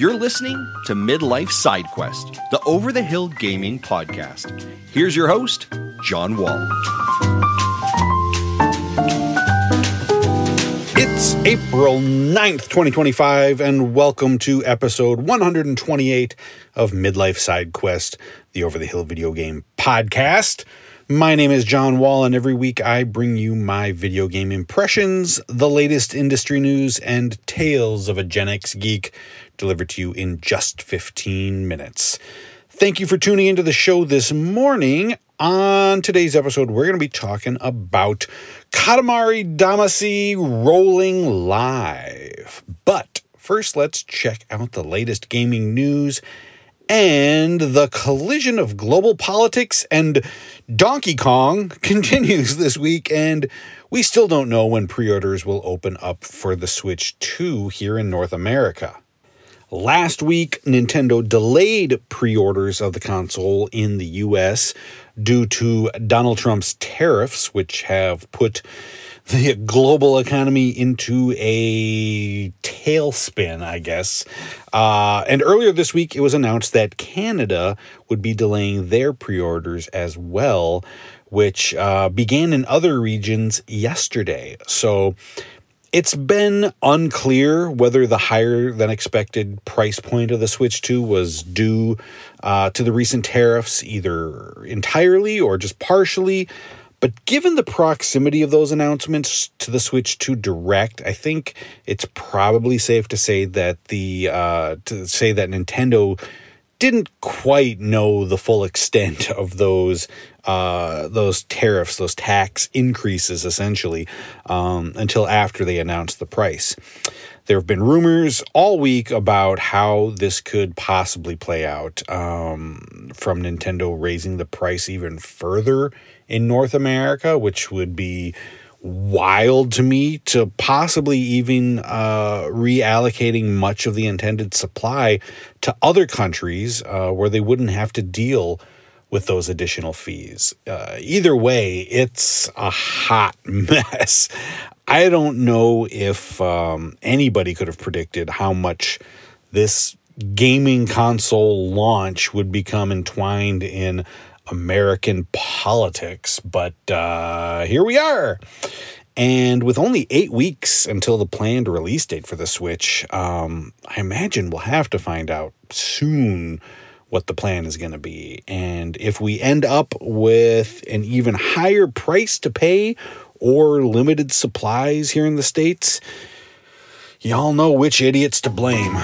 You're listening to Midlife Side Quest, the Over the Hill Gaming podcast. Here's your host, John Wall. It's April 9th, 2025, and welcome to episode 128 of Midlife Side Quest, the Over the Hill video game podcast. My name is John Wall, and every week I bring you my video game impressions, the latest industry news, and tales of a Gen X geek delivered to you in just 15 minutes. Thank you for tuning into the show this morning. On today's episode, we're going to be talking about Katamari Damacy rolling live. But first, let's check out the latest gaming news and the collision of global politics and Donkey Kong continues this week, and we still don't know when pre-orders will open up for the Switch 2 here in North America. Last week, Nintendo delayed pre-orders of the console in the US due to Donald Trump's tariffs, which have put the global economy into a tailspin, I guess. And earlier this week, it was announced that Canada would be delaying their pre-orders as well, which began in other regions yesterday. So it's been unclear whether the higher than expected price point of the Switch 2 was due to the recent tariffs, either entirely or just partially. But given the proximity of those announcements to the Switch 2 Direct, I think it's probably safe to say that Nintendo didn't quite know the full extent of those tariffs, those tax increases, essentially, until after they announced the price. There have been rumors all week about how this could possibly play out, from Nintendo raising the price even further in North America, which would be wild to me, to possibly even reallocating much of the intended supply to other countries where they wouldn't have to deal with those additional fees. Either way, it's a hot mess. I don't know if anybody could have predicted how much this gaming console launch would become entwined in American politics, but here we are. And with only 8 weeks until the planned release date for the Switch, I imagine we'll have to find out soon what the plan is going to be. And if we end up with an even higher price to pay or limited supplies here in the States, y'all know which idiot's to blame.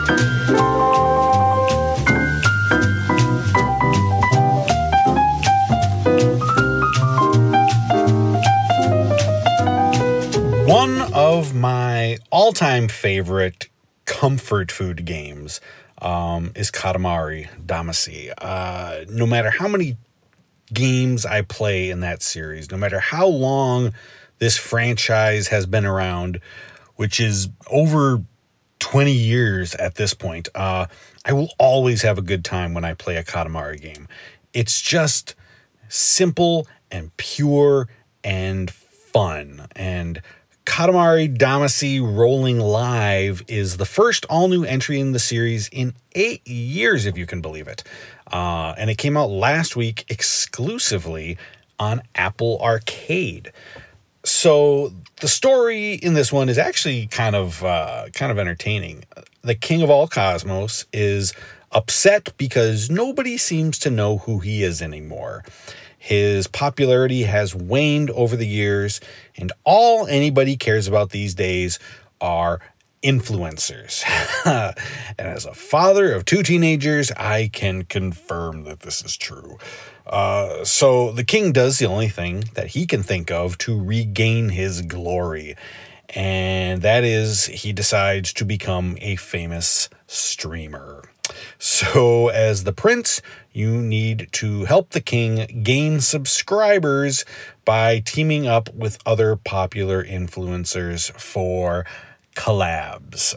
One of my all-time favorite comfort food games is Katamari Damacy. No matter how many games I play in that series, no matter how long this franchise has been around, which is over 20 years at this point, I will always have a good time when I play a Katamari game. It's just simple and pure and fun. And Katamari Damacy Rolling Live is the first all-new entry in the series in 8 years, if you can believe it. And it came out last week exclusively on Apple Arcade. So the story in this one is actually kind of entertaining. The king of all cosmos is upset because nobody seems to know who he is anymore. His popularity has waned over the years, and all anybody cares about these days are influencers. And as a father of 2 teenagers, I can confirm that this is true. So the king does the only thing that he can think of to regain his glory, and that is he decides to become a famous streamer. So as the prince, you need to help the king gain subscribers by teaming up with other popular influencers for collabs.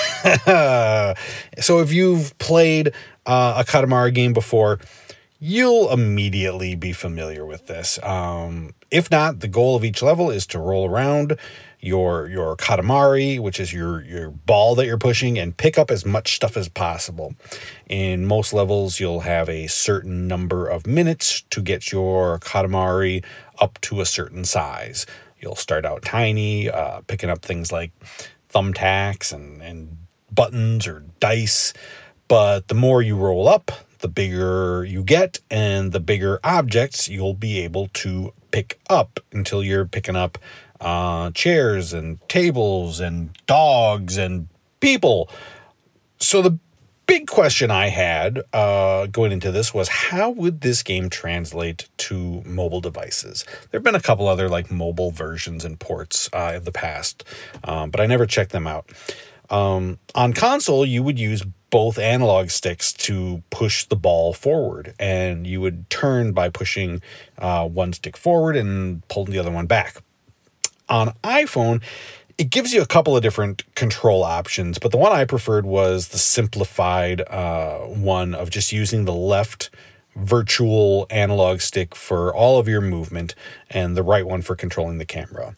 So if you've played a Katamari game before, you'll immediately be familiar with this. If not, the goal of each level is to roll around your Katamari, which is your ball that you're pushing, and pick up as much stuff as possible. In most levels, you'll have a certain number of minutes to get your Katamari up to a certain size. You'll start out tiny, picking up things like thumbtacks and buttons or dice, but the more you roll up, the bigger you get, and the bigger objects you'll be able to pick up until you're picking up chairs and tables and dogs and people. So the big question I had going into this was, how would this game translate to mobile devices? There have been a couple other like mobile versions and ports in the past, but I never checked them out. On console, you would use both analog sticks to push the ball forward, and you would turn by pushing one stick forward and pulling the other one back. On iPhone, it gives you a couple of different control options, but the one I preferred was the simplified one of just using the left virtual analog stick for all of your movement and the right one for controlling the camera.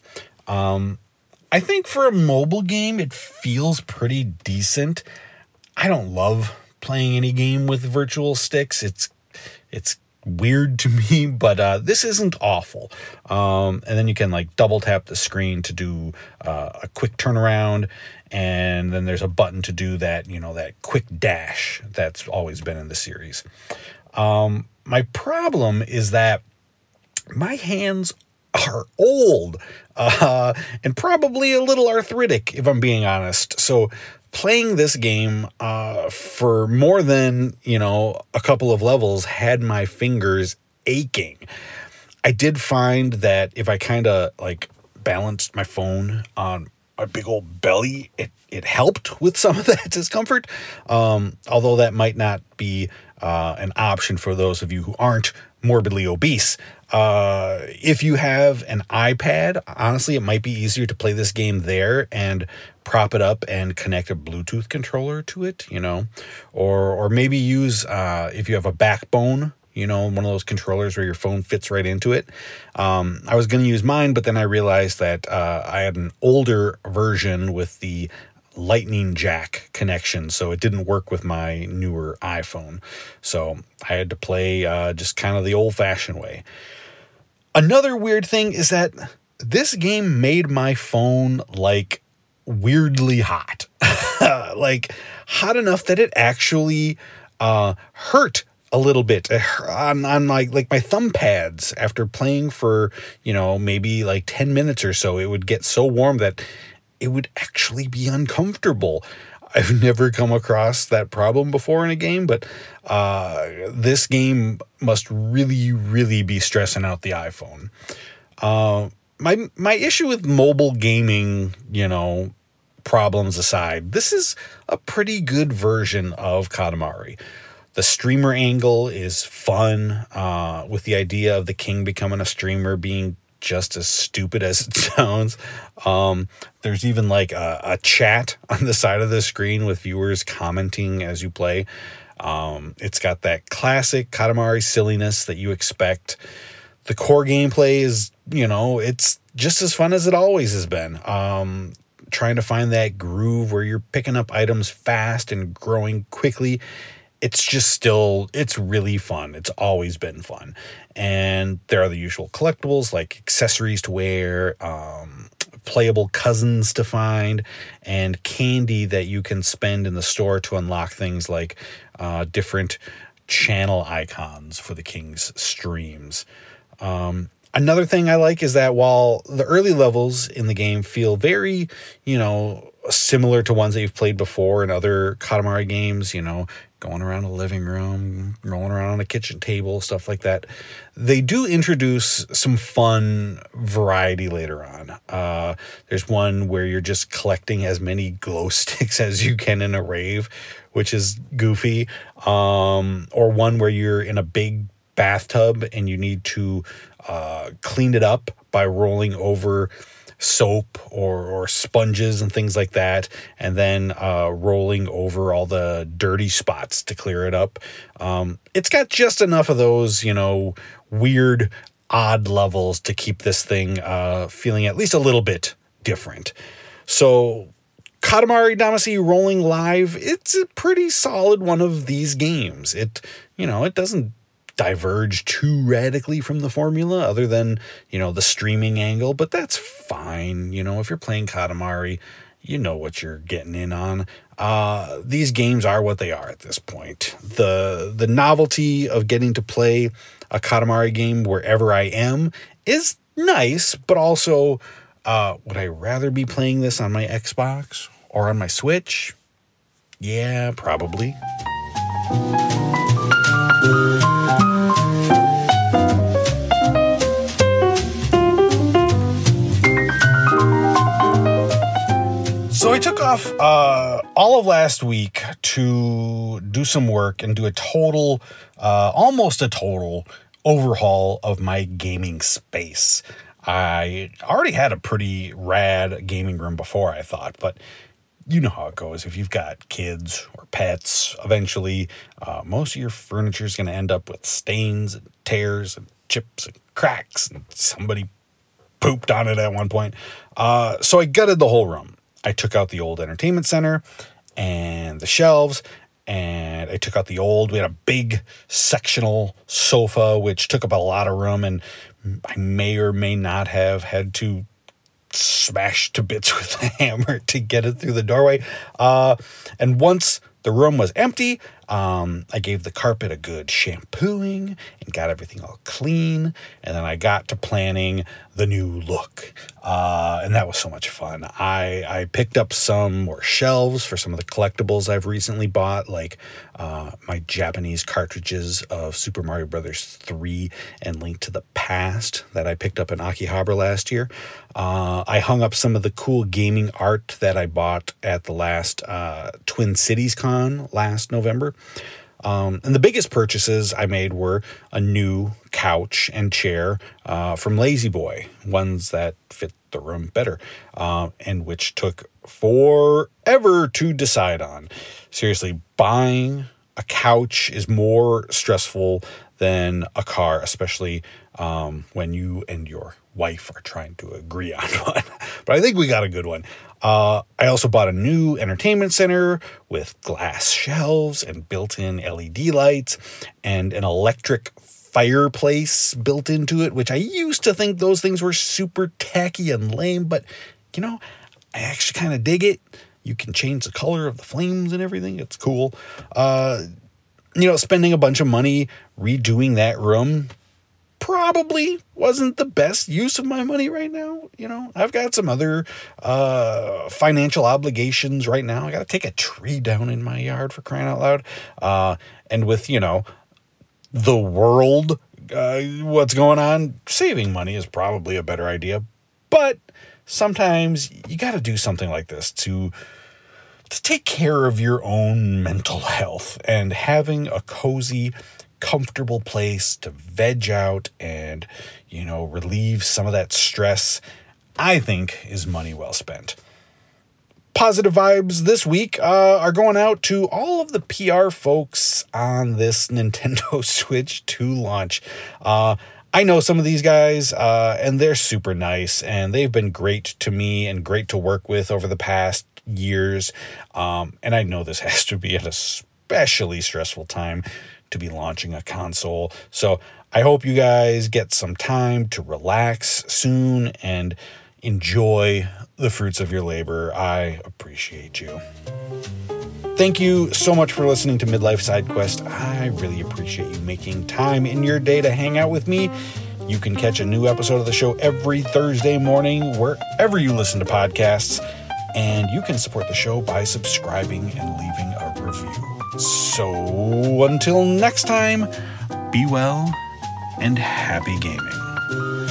I think for a mobile game, it feels pretty decent. I don't love playing any game with virtual sticks. It's weird to me, but this isn't awful. And then you can like double tap the screen to do a quick turnaround, and then there's a button to do that, that quick dash that's always been in the series. My problem is that my hands are old and probably a little arthritic, if I'm being honest. So playing this game for more than, a couple of levels had my fingers aching. I did find that if I kind of like balanced my phone on a big old belly, it helped with some of that discomfort. Although that might not be an option for those of you who aren't morbidly obese. If you have an iPad, honestly, it might be easier to play this game there and prop it up and connect a Bluetooth controller to it, or maybe use, if you have a Backbone, one of those controllers where your phone fits right into it. I was going to use mine, but then I realized that I had an older version with the Lightning jack connection, so it didn't work with my newer iPhone. So I had to play just kind of the old-fashioned way. Another weird thing is that this game made my phone like weirdly hot. Like hot enough that it actually hurt a little bit on like my thumb pads. After playing for, maybe like 10 minutes or so, it would get so warm that it would actually be uncomfortable. I've never come across that problem before in a game, but this game must really, really be stressing out the iPhone. My issue with mobile gaming, problems aside, this is a pretty good version of Katamari. The streamer angle is fun, with the idea of the king becoming a streamer being just as stupid as it sounds. There's even like a chat on the side of the screen with viewers commenting as you play. It's got that classic Katamari silliness that you expect. The core gameplay is, it's just as fun as it always has been. Trying to find that groove where you're picking up items fast and growing quickly. It's really fun. It's always been fun. And there are the usual collectibles like accessories to wear, playable cousins to find, and candy that you can spend in the store to unlock things like different channel icons for the king's streams. Another thing I like is that while the early levels in the game feel very, similar to ones that you've played before in other Katamari games, going around a living room, rolling around on a kitchen table, stuff like that, they do introduce some fun variety later on. There's one where you're just collecting as many glow sticks as you can in a rave, which is goofy. Or one where you're in a big bathtub and you need to clean it up by rolling over soap or sponges and things like that, and then rolling over all the dirty spots to clear it up. It's got just enough of those, weird, odd levels to keep this thing feeling at least a little bit different. So Katamari Damacy Rolling Live, it's a pretty solid one of these games. It doesn't diverge too radically from the formula other than, the streaming angle, but that's fine. If you're playing Katamari, you know what you're getting in on. These games are what they are at this point. The novelty of getting to play a Katamari game wherever I am is nice, but also, would I rather be playing this on my Xbox or on my Switch? Yeah, probably. So I took off all of last week to do some work and do almost a total overhaul of my gaming space. I already had a pretty rad gaming room before, I thought, but you know how it goes. If you've got kids or pets, eventually most of your furniture is going to end up with stains and tears and chips and cracks, and somebody pooped on it at one point. So I gutted the whole room. I took out the old entertainment center and the shelves, and I took out we had a big sectional sofa, which took up a lot of room, and I may or may not have had to smash to bits with a hammer to get it through the doorway. And once the room was empty, I gave the carpet a good shampooing and got everything all clean. And then I got to planning the new look. And that was so much fun. I picked up some more shelves for some of the collectibles I've recently bought, like my Japanese cartridges of Super Mario Bros. 3 and Link to the Past that I picked up in Akihabara last year. I hung up some of the cool gaming art that I bought at the last Twin Cities Con last November. And the biggest purchases I made were a new couch and chair from Lazy Boy, ones that fit the room better, and which took forever to decide on. Seriously, buying a couch is more stressful than a car, especially when you and your wife are trying to agree on one. But I think we got a good one. I also bought a new entertainment center with glass shelves and built-in LED lights and an electric fireplace built into it, which I used to think those things were super tacky and lame, but, I actually kind of dig it. You can change the color of the flames and everything. It's cool. Spending a bunch of money redoing that room probably wasn't the best use of my money right now. I've got some other financial obligations right now. I got to take a tree down in my yard, for crying out loud. And with, the world, what's going on, saving money is probably a better idea. But sometimes you got to do something like this to take care of your own mental health, and having a cozy, comfortable place to veg out and, relieve some of that stress, I think is money well spent. Positive vibes this week are going out to all of the PR folks on this Nintendo Switch 2 launch. I know some of these guys, and they're super nice, and they've been great to me and great to work with over the past years. And I know this has to be an especially stressful time to be launching a console. So I hope you guys get some time to relax soon and enjoy the fruits of your labor. I appreciate you. Thank you so much for listening to Midlife Side Quest. I really appreciate you making time in your day to hang out with me. You can catch a new episode of the show every Thursday morning, wherever you listen to podcasts. And you can support the show by subscribing and leaving a review. So until next time, be well and happy gaming.